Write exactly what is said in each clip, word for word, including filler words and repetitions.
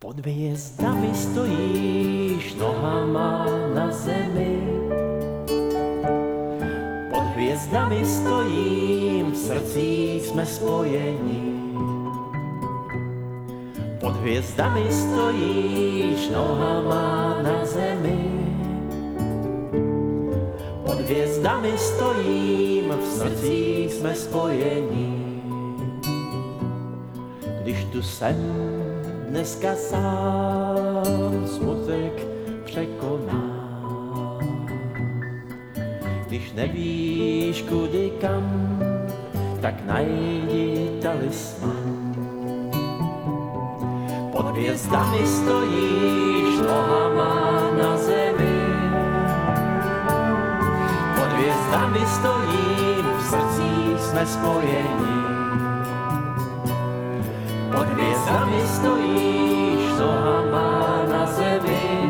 Pod hvězdami stojíš nohama na zemi. Pod hvězdami stojím, v srdcích jsme spojeni. Pod hvězdami stojíš nohama na zemi. Pod hvězdami stojím, v srdcích jsme spojeni. Když tu jsem dneska sám, smutek překoná. Když nevíš kudy kam, tak najdi talisman. Pod hvězdami stojíš nohama na zemi. Pod hvězdami stojím, v srdcích jsme spojeni. Pod hvězdami stojíš nohama na zemi.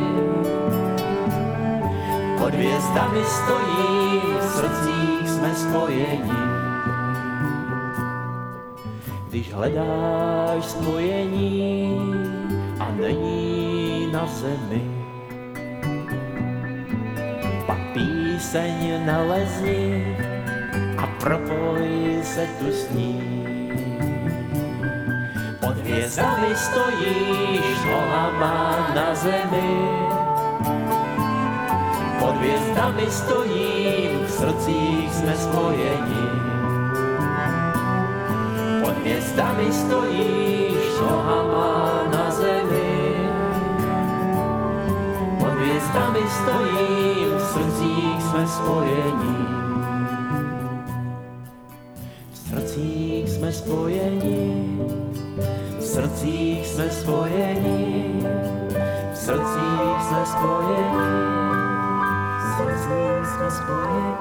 Pod hvězdami stojím, v srdcích jsme spojeni. Když hledáš spojení a není na zemi, pak píseň nalezni a propoj se tu s ní. Pod hvězdami stojíš nohama na zemi. Pod hvězdami stojím, v srdcích jsme spojeni. Pod hvězdami stojíš nohama na zemi. Pod hvězdami stojím, v srdcích jsme spojeni. V srdcích jsme spojeni. V srdcích jsme spojeni. V srdcích jsme spojeni. V srdcích jsme spojeni.